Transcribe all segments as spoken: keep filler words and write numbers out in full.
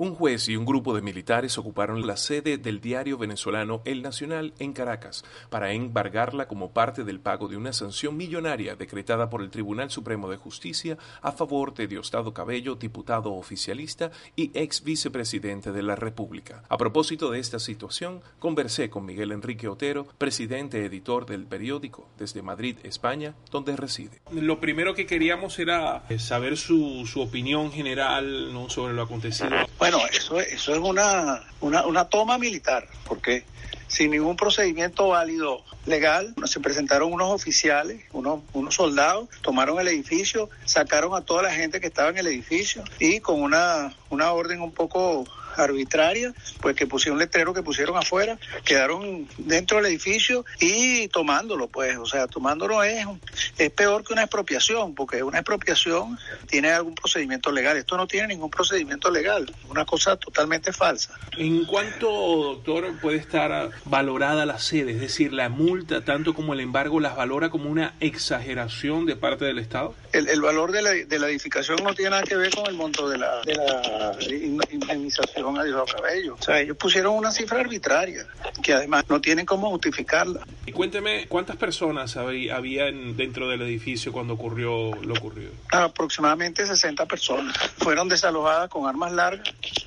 Un juez y un grupo de militares ocuparon la sede del diario venezolano El Nacional en Caracas para embargarla como parte del pago de una sanción millonaria decretada por el Tribunal Supremo de Justicia a favor de Diosdado Cabello, diputado oficialista y ex vicepresidente de la República. A propósito de esta situación, conversé con Miguel Enrique Otero, presidente editor del periódico desde Madrid, España, donde reside. Lo primero que queríamos era saber su, su opinión general, ¿no?, sobre lo acontecido. Bueno, eso, eso es una, una, una toma militar, porque sin ningún procedimiento válido legal, se presentaron unos oficiales, unos, unos soldados, tomaron el edificio, sacaron a toda la gente que estaba en el edificio y con una, una orden un poco arbitraria, pues que pusieron un letrero que pusieron afuera, quedaron dentro del edificio y tomándolo, pues, o sea, tomándolo es, es peor que una expropiación, porque una expropiación tiene algún procedimiento legal, esto no tiene ningún procedimiento legal, una cosa totalmente falsa. ¿En cuánto, doctor, puede estar valorada la sede? Es decir, la multa, tanto como el embargo, ¿las valora como una exageración de parte del Estado? El, el valor de la, de la edificación no tiene nada que ver con el monto de la, de la indemnización a Diosdado Cabello. O sea, ellos pusieron una cifra arbitraria que además no tienen cómo justificarla. Y cuénteme, ¿cuántas personas había, había en, dentro del edificio cuando ocurrió lo ocurrido? Aproximadamente sesenta personas. Fueron desalojadas con armas largas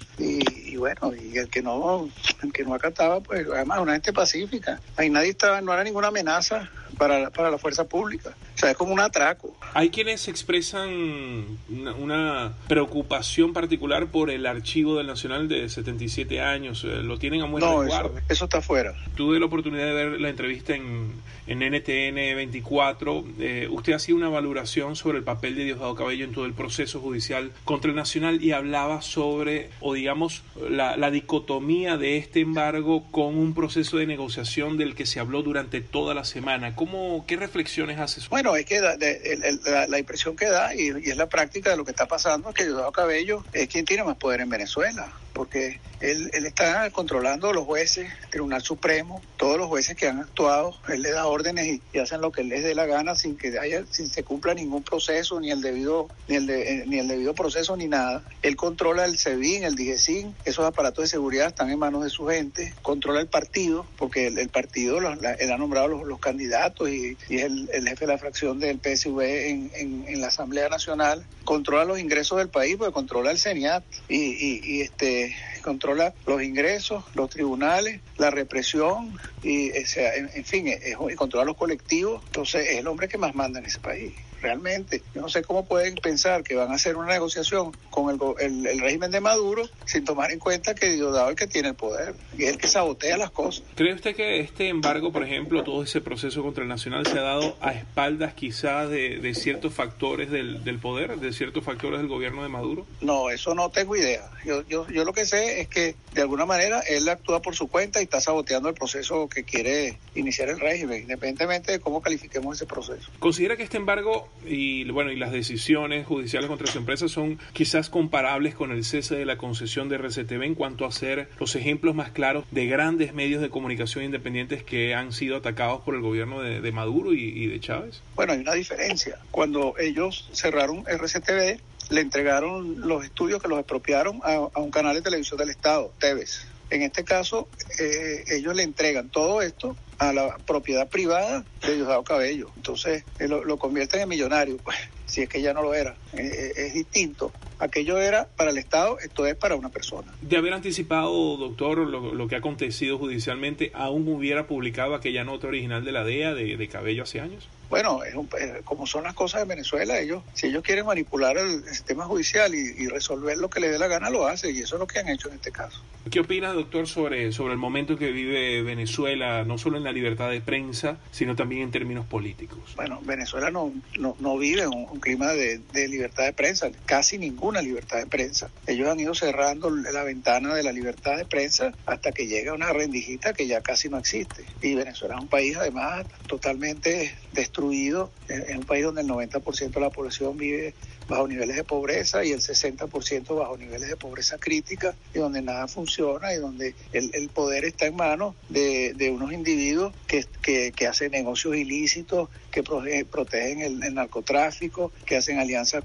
y, y bueno, y el que no el que no acataba, pues además una gente pacífica. Ahí nadie estaba, no era ninguna amenaza para, para la fuerza pública. O sea, es como un atraco. Hay quienes expresan una, una preocupación particular por el archivo del Nacional de setenta y siete años. ¿Lo tienen a buen no, resguardo? Eso, eso está fuera. Tuve la oportunidad de ver la entrevista en, en N T N veinticuatro. Eh, usted hacía una valoración sobre el papel de Diosdado Cabello en todo el proceso judicial contra el Nacional y hablaba sobre, o digamos, la, la dicotomía de este embargo con un proceso de negociación del que se habló durante toda la semana. ¿Cómo, qué reflexiones hace eso? Bueno, es que da, de, de, de, la, la impresión que da, y, y es la práctica de lo que está pasando, es que Diosdado Cabello es quien tiene más poder en Venezuela, porque él, él está controlando a los jueces, el Tribunal Supremo, todos los jueces que han actuado, él le da órdenes y, y hacen lo que él les dé la gana sin que haya, sin se cumpla ningún proceso, ni el debido, ni el de, eh, ni el debido proceso, ni nada. Él controla el SEBIN, el DIGESIN, esos aparatos de seguridad están en manos de su gente, controla el partido, porque el, el partido, los, la, él ha nombrado los, los candidatos y, y es el, el jefe de la fracción del P S V en, en, en la Asamblea Nacional, controla los ingresos del país, porque controla el CENIAT y, y, y este controla los ingresos, los tribunales, la represión y o sea, en, en fin, es, es, controla los colectivos. Entonces es el hombre que más manda en ese país. Realmente, yo no sé cómo pueden pensar que van a hacer una negociación con el, el, el régimen de Maduro sin tomar en cuenta que Diosdado es el que tiene el poder y es el que sabotea las cosas. ¿Cree usted que este embargo, por ejemplo, todo ese proceso contra el Nacional se ha dado a espaldas quizás de, de ciertos factores del, del poder, de ciertos factores del gobierno de Maduro? No, eso no tengo idea. Yo, yo, yo lo que sé es que de alguna manera él actúa por su cuenta y está saboteando el proceso que quiere iniciar el régimen, independientemente de cómo califiquemos ese proceso. ¿Considera que este embargo y bueno y las decisiones judiciales contra su empresa son quizás comparables con el cese de la concesión de R C T V en cuanto a ser los ejemplos más claros de grandes medios de comunicación independientes que han sido atacados por el gobierno de, de Maduro y, y de Chávez? Bueno, hay una diferencia. Cuando ellos cerraron R C T V, le entregaron los estudios que los expropiaron a, a un canal de televisión del Estado, T V S. En este caso, eh, ellos le entregan todo esto a la propiedad privada de Diosdado Cabello. Entonces, eh, lo, lo convierten en millonario, pues, si es que ya no lo era. Eh, es distinto. Aquello era para el Estado, esto es para una persona. De haber anticipado, doctor, lo, lo que ha acontecido judicialmente, ¿aún hubiera publicado aquella nota original de la D E A de, de Cabello hace años? Bueno, es un, eh, como son las cosas en Venezuela, ellos, si ellos quieren manipular el, el sistema judicial y, y resolver lo que les dé la gana, lo hacen, y eso es lo que han hecho en este caso. ¿Qué opina, doctor, sobre, sobre el momento que vive Venezuela, no solo en la libertad de prensa, sino también en términos políticos? Bueno, Venezuela no, no, no vive un, un clima de, de libertad de prensa, casi ninguna libertad de prensa. Ellos han ido cerrando la ventana de la libertad de prensa hasta que llega una rendijita que ya casi no existe. Y Venezuela es un país, además, totalmente destruido, es un país donde el noventa por ciento de la población vive bajo niveles de pobreza y el sesenta por ciento bajo niveles de pobreza crítica, y donde nada funciona y donde el, el poder está en manos de, de unos individuos que, que, que hacen negocios ilícitos, que protegen el, el narcotráfico, que hacen alianzas con,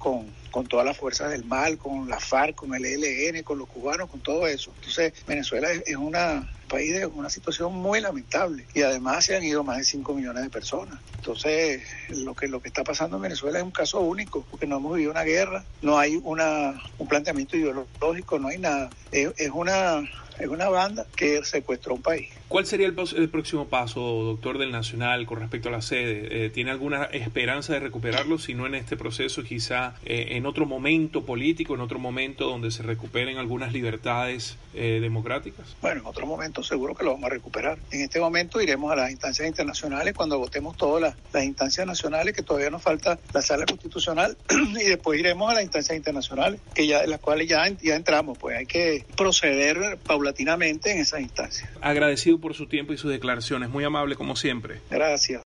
con todas las fuerzas del mal, con la FARC, con el E L N, con los cubanos, con todo eso. Entonces, Venezuela es, es una... país de una situación muy lamentable y además se han ido más de cinco millones de personas. Entonces, lo que lo que está pasando en Venezuela es un caso único, porque no hemos vivido una guerra, no hay una un planteamiento ideológico, no hay nada. Es, es una es una banda que secuestró un país. ¿Cuál sería el, el próximo paso, doctor del Nacional, con respecto a la sede? Eh, ¿Tiene alguna esperanza de recuperarlo, si no en este proceso, quizá eh, en otro momento político, en otro momento donde se recuperen algunas libertades eh, democráticas? Bueno, en otro momento seguro que lo vamos a recuperar. En este momento iremos a las instancias internacionales cuando votemos todas las, las instancias nacionales, que todavía nos falta la sala constitucional, y después iremos a las instancias internacionales, que ya las cuales ya, ya entramos. Pues hay que proceder paulatinamente en esas instancias. Agradecido por su tiempo y sus declaraciones. Muy amable, como siempre. Gracias.